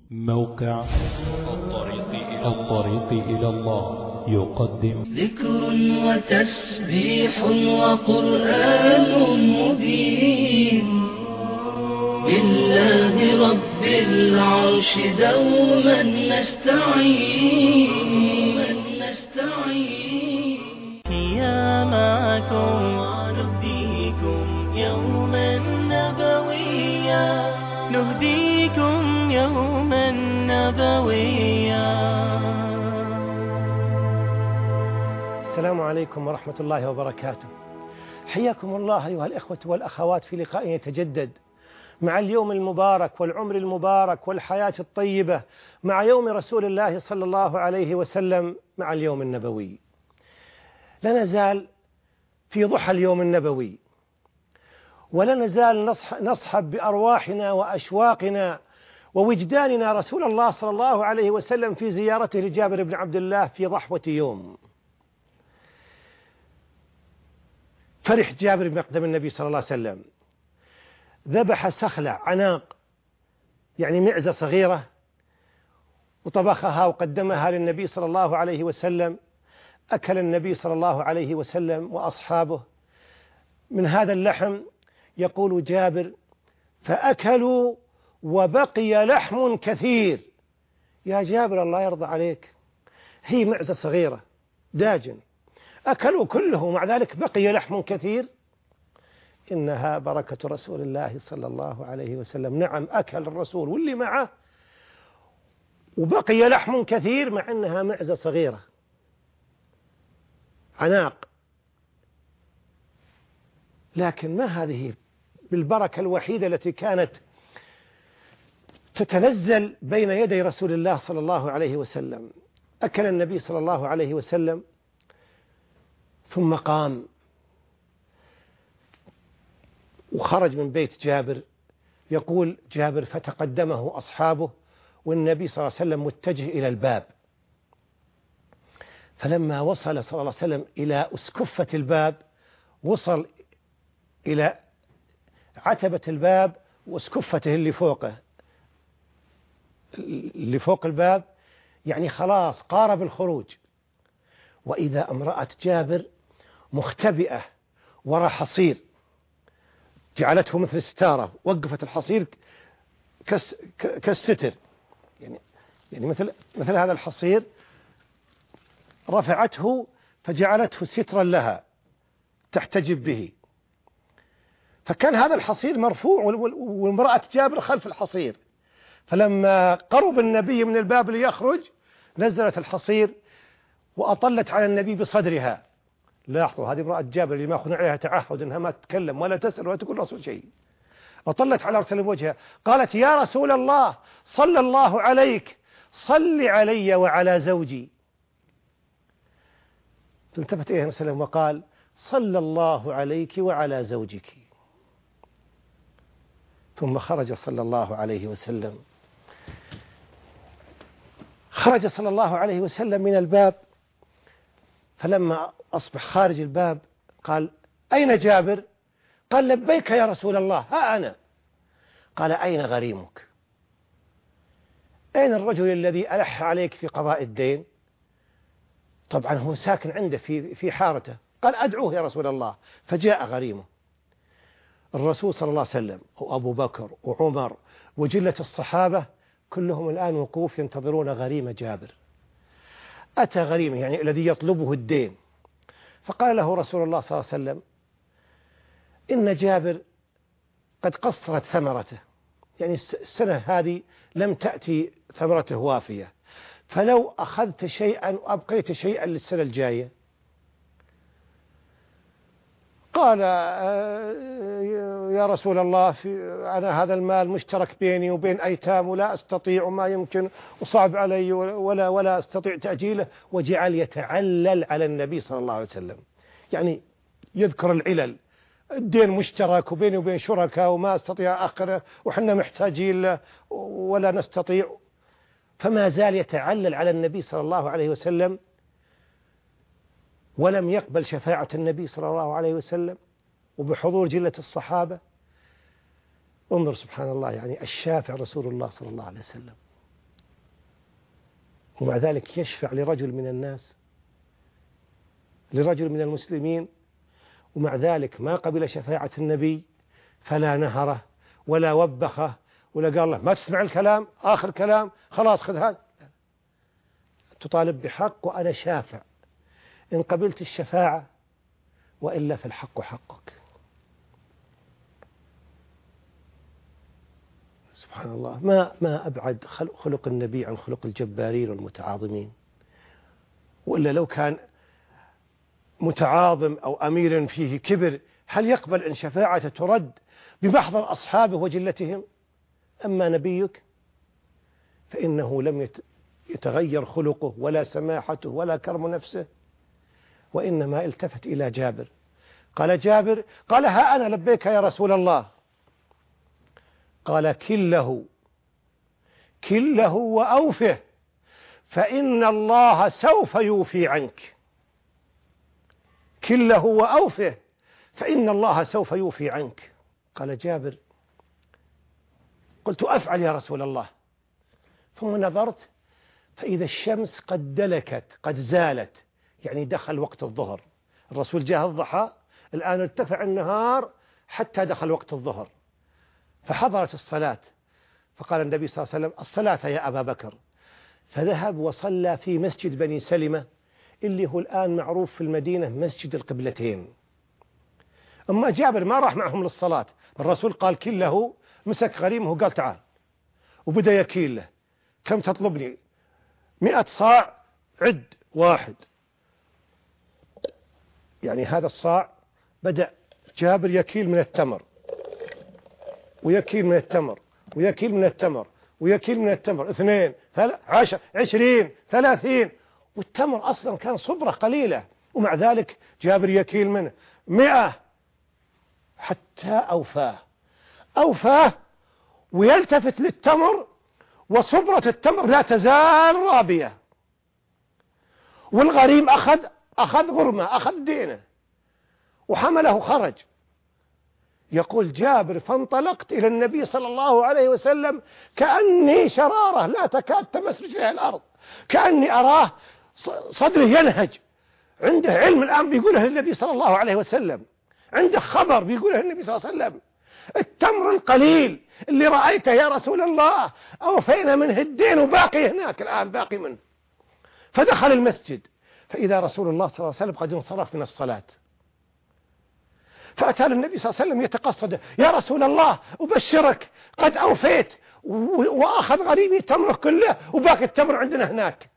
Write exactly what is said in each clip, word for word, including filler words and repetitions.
موقع الطريق إلى, الطريق إلى الله يقدم ذكر وتسبيح وقرآن مبين بالله رب العرش دوما نستعين نستعين يا معكم نهديكم يوما نبويا نهديكم يوما نبويا. السلام عليكم ورحمة الله وبركاته. حياكم الله أيها الإخوة والأخوات في لقاء يتجدد مع اليوم المبارك والعمر المبارك والحياة الطيبة، مع يوم رسول الله صلى الله عليه وسلم، مع اليوم النبوي. لا نزال في ضحى اليوم النبوي، ولا نزال نصحب بأرواحنا وأشواقنا ووجداننا رسول الله صلى الله عليه وسلم في زيارته لجابر بن عبد الله في ضحوة يوم. فرح جابر بمقدم النبي صلى الله عليه وسلم، ذبح سخلة عناق، يعني معزة صغيرة، وطبخها وقدمها للنبي صلى الله عليه وسلم. أكل النبي صلى الله عليه وسلم وأصحابه من هذا اللحم. يقول جابر: فأكلوا وبقي لحم كثير. يا جابر الله يرضى عليك، هي معزة صغيرة داجن، أكلوا كله، مع ذلك بقي لحم كثير. إنها بركة رسول الله صلى الله عليه وسلم. نعم، أكل الرسول واللي معه وبقي لحم كثير، مع أنها معزة صغيرة عناق، لكن ما هذه بالبركة الوحيدة التي كانت تتنزل بين يدي رسول الله صلى الله عليه وسلم. أكل النبي صلى الله عليه وسلم ثم قام وخرج من بيت جابر. يقول جابر: فتقدمه أصحابه والنبي صلى الله عليه وسلم متجه إلى الباب. فلما وصل صلى الله عليه وسلم إلى أسكفة الباب، وصل إلى عتبة الباب وأسكفته اللي فوقه، اللي فوق الباب، يعني خلاص قارب الخروج. وإذا امرأة جابر مختبئة وراء حصير، جعلته مثل ستارة، وقفت الحصير كس كالستر، يعني يعني مثل مثل هذا الحصير، رفعته فجعلته سترا لها تحتجب به. فكان هذا الحصير مرفوع والمرأة جابر خلف الحصير. فلما قرب النبي من الباب ليخرج، نزلت الحصير وأطلت على النبي بصدرها. لاحظوا، هذه امرأة جابر اللي ما أخذنا عليها تعهد أنها ما تتكلم ولا تسأل ولا تقول رسول شيء. أطلت على رسول وجهها، قالت: يا رسول الله، صلى الله عليك، صل علي وعلى زوجي. فالتفت إليه وسلم وقال: صلى الله عليك وعلى زوجك. ثم خرج صلى الله عليه وسلم. خرج صلى الله عليه وسلم من الباب، فلما أصبح خارج الباب قال: أين جابر؟ قال: لبيك يا رسول الله، ها أنا. قال: أين غريمك؟ أين الرجل الذي ألح عليك في قضاء الدين؟ طبعا هو ساكن عنده في في حارته. قال: أدعوه يا رسول الله. فجاء غريمه. الرسول صلى الله عليه وسلم وأبو بكر وعمر وجلة الصحابة كلهم الآن وقوف ينتظرون غريم جابر. أتى غريمه، يعني الذي يطلبه الدين. فقال له رسول الله صلى الله عليه وسلم: إن جابر قد قصرت ثمرته، يعني السنة هذه لم تأتي ثمرته وافية، فلو أخذت شيئا وأبقيت شيئا للسنة الجاية. قال: يا رسول الله، في أنا هذا المال مشترك بيني وبين أيتام ولا أستطيع وما يمكن وصعب علي ولا ولا أستطيع تأجيله. وجعل يتعلل على النبي صلى الله عليه وسلم، يعني يذكر العلل، الدين مشترك وبيني وبين شركاء وما أستطيع آخره وحنا محتاجين له ولا نستطيع. فما زال يتعلل على النبي صلى الله عليه وسلم، ولم يقبل شفاعة النبي صلى الله عليه وسلم وبحضور جلة الصحابة. انظر سبحان الله، يعني الشافع رسول الله صلى الله عليه وسلم، ومع ذلك يشفع لرجل من الناس، لرجل من المسلمين، ومع ذلك ما قبل شفاعة النبي، فلا نهره ولا وبخه ولا قال له ما تسمع الكلام آخر كلام خلاص خذ هذا. تطالب بحق وأنا شافع، إن قبلت الشفاعة وإلا فالحق حقك. سبحان الله، ما ما أبعد خلق النبي عن خلق الجبارين والمتعاظمين. وإلا لو كان متعاظم أو أمير فيه كبر هل يقبل أن شفاعته ترد بمحضر أصحابه وجلتهم؟ أما نبيك فإنه لم يتغير خلقه ولا سماحته ولا كرم نفسه، وإنما التفت إلى جابر. قال جابر قال ها أنا لبيك يا رسول الله. قال كله كله وأوفه فإن الله سوف يوفي عنك. كله وأوفه فإن الله سوف يوفي عنك. قال جابر قلت أفعل يا رسول الله. ثم نظرت فإذا الشمس قد دلكت قد زالت، يعني دخل وقت الظهر. الرسول جاء الضحى، الآن ارتفع النهار حتى دخل وقت الظهر، فحضرت الصلاة. فقال النبي صلى الله عليه وسلم الصلاة يا أبا بكر، فذهب وصلى في مسجد بني سلمة اللي هو الآن معروف في المدينة مسجد القبلتين. أما جابر ما راح معهم للصلاة، الرسول قال كله، مسك غريمه وقال تعال، وبدأ يكيل له. كم تطلبني؟ مئة صاع، عد واحد. يعني هذا الصاع بدأ جابر يكيل من التمر ويكيل من التمر ويكيل من التمر ويكيل من التمر، اثنين ثلاث عشر عشرين ثلاثين، والتمر أصلا كان صبرة قليلة، ومع ذلك جابر يكيل منه مئة حتى أوفاه أوفاه ويلتفت للتمر، وصبرة التمر لا تزال رابية. والغريم أخذ أخذ غرمة، أخذ دينه وحمله خرج. يقول جابر فانطلقت إلى النبي صلى الله عليه وسلم كأني شرارة لا تكاد تمس رجلها الأرض، كأني أراه صدره ينهج. عنده علم الآن بيقوله النبي صلى الله عليه وسلم، عنده خبر بيقوله النبي صلى الله عليه وسلم. التمر القليل اللي رأيته يا رسول الله أوفينا منه الدين وباقي هناك الآن باقي منه. فدخل المسجد فإذا رسول الله صلى الله عليه وسلم قد انصرف من الصلاة، فأتى النبي صلى الله عليه وسلم يتقصد يا رسول الله أبشرك قد أوفيت وأخذ غريمي تمره كله وباقي التمر عندنا هناك.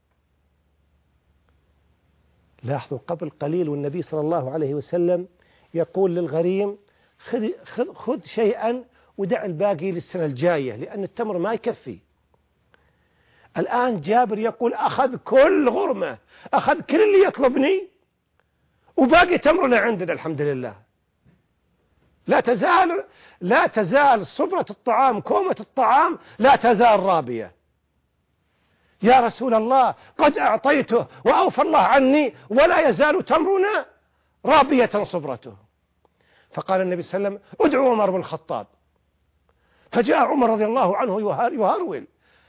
لاحظوا قبل قليل والنبي صلى الله عليه وسلم يقول للغريم خذ, خذ, خذ شيئا ودع الباقي للسنة الجاية لأن التمر ما يكفي. الآن جابر يقول أخذ كل غرمة، أخذ كل اللي يطلبني وباقي تمرنا عندنا الحمد لله. لا تزال لا تزال صبرة الطعام كومة الطعام لا تزال رابية. يا رسول الله قد أعطيته وأوفى الله عني ولا يزال تمرنا رابية صبرته. فقال النبي صلى الله عليه وسلم ادعوا عمر بن الخطاب. فجاء عمر رضي الله عنه يهرول،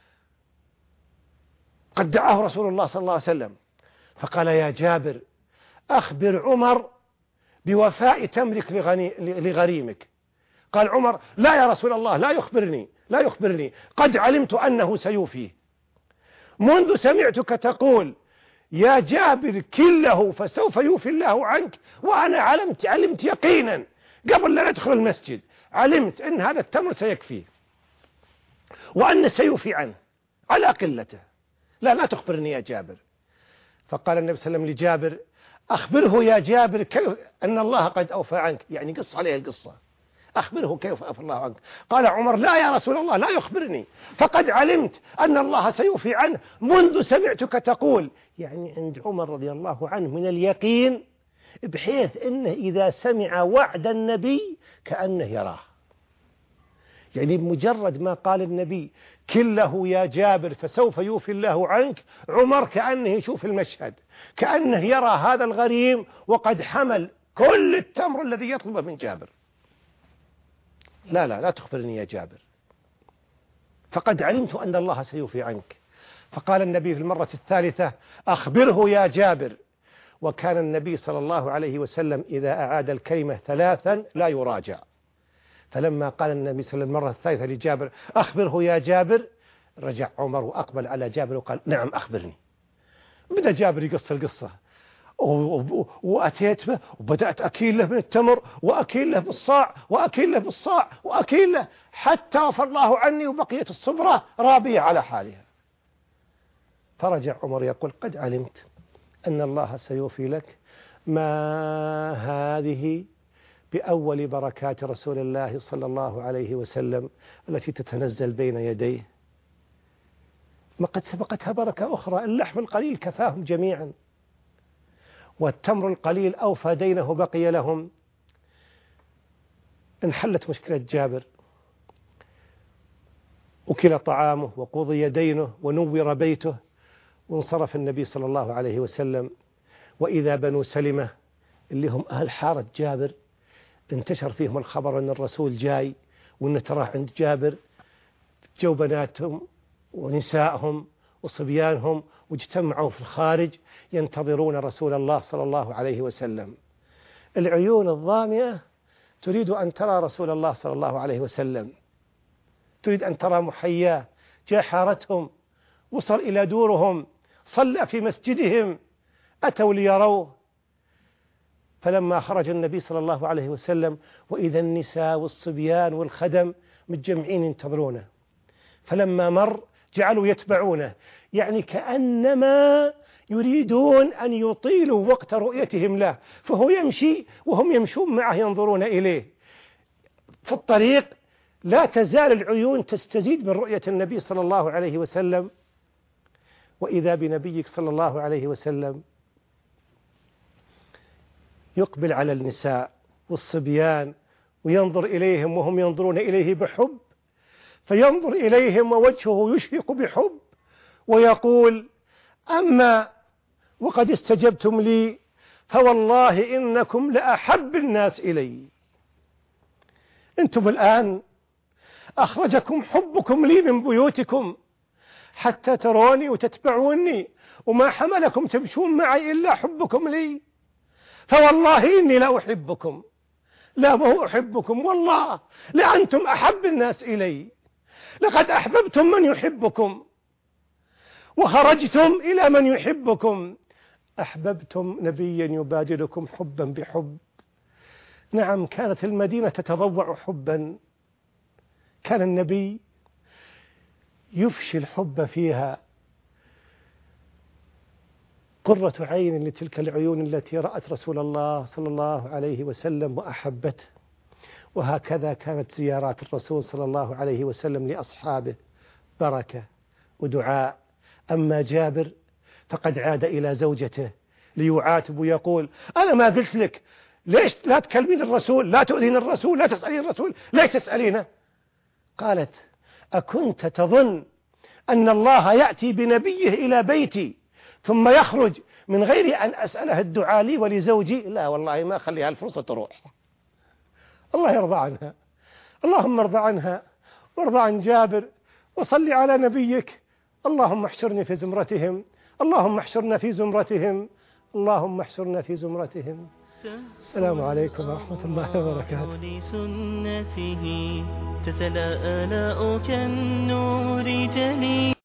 قد دعاه رسول الله صلى الله عليه وسلم، فقال يا جابر أخبر عمر بوفاء تمرك لغريمك. قال عمر لا يا رسول الله لا يخبرني لا يخبرني قد علمت أنه سيوفيه، منذ سمعتك تقول يا جابر كله فسوف يوفي الله عنك، وأنا علمت علمت يقينا قبل لا ندخل المسجد علمت أن هذا التمر سيكفيه وأن سيوفي عنه على قلته، لا لا تخبرني يا جابر. فقال النبي صلى الله عليه وسلم لجابر أخبره يا جابر كيف أن الله قد أوفى عنك، يعني قص عليه القصة، أخبره كيف أوفى الله عنك. قال عمر لا يا رسول الله لا يخبرني فقد علمت أن الله سيوفي عنه منذ سمعتك تقول، يعني عند عمر رضي الله عنه من اليقين بحيث أنه إذا سمع وعد النبي كأنه يراه، يعني بمجرد ما قال النبي كله يا جابر فسوف يوفي الله عنك، عمر كأنه يشوف المشهد، كأنه يرى هذا الغريم وقد حمل كل التمر الذي يطلبه من جابر. لا لا لا تخبرني يا جابر فقد علمت أن الله سيوفي عنك. فقال النبي في المرة الثالثة أخبره يا جابر. وكان النبي صلى الله عليه وسلم إذا أعاد الكلمة ثلاثا لا يراجع. فلما قال النبي صلى الله عليه وسلم المرة الثالثة لجابر أخبره يا جابر، رجع عمر وأقبل على جابر وقال نعم أخبرني. بدأ جابر يقص القصة، وأتيت به وبدأت أكيل له من التمر وأكيل له بالصاع وأكيل له بالصاع وأكيل له حتى وفى الله عني وبقيت الصبرة رابية على حالها. فرجع عمر يقول قد علمت أن الله سيوفي لك، ما هذه بأول بركات رسول الله صلى الله عليه وسلم التي تتنزل بين يديه، ما قد سبقتها بركة أخرى. اللحم القليل كفاهم جميعا، والتمر القليل أوفى دينه بقي لهم. انحلت مشكلة جابر، أكل طعامه وقضي دينه ونور بيته، وانصرف النبي صلى الله عليه وسلم. وإذا بنو سلمة اللي هم أهل حارة جابر انتشر فيهم الخبر أن الرسول جاي وأنه تراه عند جابر، جو بناتهم ونسائهم وصبيانهم واجتمعوا في الخارج ينتظرون رسول الله صلى الله عليه وسلم. العيون الظامئة تريد أن ترى رسول الله صلى الله عليه وسلم، تريد أن ترى محياه. جاء حارتهم، وصل إلى دورهم، صلى في مسجدهم، أتوا ليروه. فلما خرج النبي صلى الله عليه وسلم وإذا النساء والصبيان والخدم متجمعين ينتظرونه، فلما مر جعلوا يتبعونه، يعني كأنما يريدون أن يطيلوا وقت رؤيتهم له، فهو يمشي وهم يمشون معه ينظرون إليه. في الطريق لا تزال العيون تستزيد من رؤية النبي صلى الله عليه وسلم. وإذا بنبيك صلى الله عليه وسلم يقبل على النساء والصبيان وينظر إليهم وهم ينظرون إليه بحب، فينظر إليهم ووجهه يشفق بحب ويقول أما وقد استجبتم لي فوالله إنكم لأحب الناس إلي. أنتم الآن أخرجكم حبكم لي من بيوتكم حتى تروني وتتبعوني، وما حملكم تمشون معي إلا حبكم لي، فوالله إني لا أحبكم، لا ما أحبكم والله، لأنتم أحب الناس إلي، لقد أحببتم من يحبكم وخرجتم إلى من يحبكم، أحببتم نبيا يبادلكم حبا بحب. نعم، كانت المدينة تتضوع حبا، كان النبي يفشي الحب فيها. قرة عين لتلك العيون التي رأت رسول الله صلى الله عليه وسلم وأحبته. وهكذا كانت زيارات الرسول صلى الله عليه وسلم لأصحابه بركة ودعاء. أما جابر فقد عاد إلى زوجته ليعاتب ويقول أنا ما قلت لك ليش لا تكلمين الرسول، لا تؤذين الرسول، لا تسألين الرسول، ليش تسألينه؟ قالت أكنت تظن أن الله يأتي بنبيه إلى بيتي ثم يخرج من غير أن أسأله الدعاء لي ولزوجي؟ لا والله ما أخليها الفرصة تروح. الله يرضى عنها، اللهم ارضى عنها وارضى عن جابر، وصل على نبيك. اللهم احشرني في زمرتهم، اللهم احشرنا في زمرتهم، اللهم احشرنا في زمرتهم. السلام عليكم ورحمة الله وبركاته. لسنته تتلاءى كالنور جليل.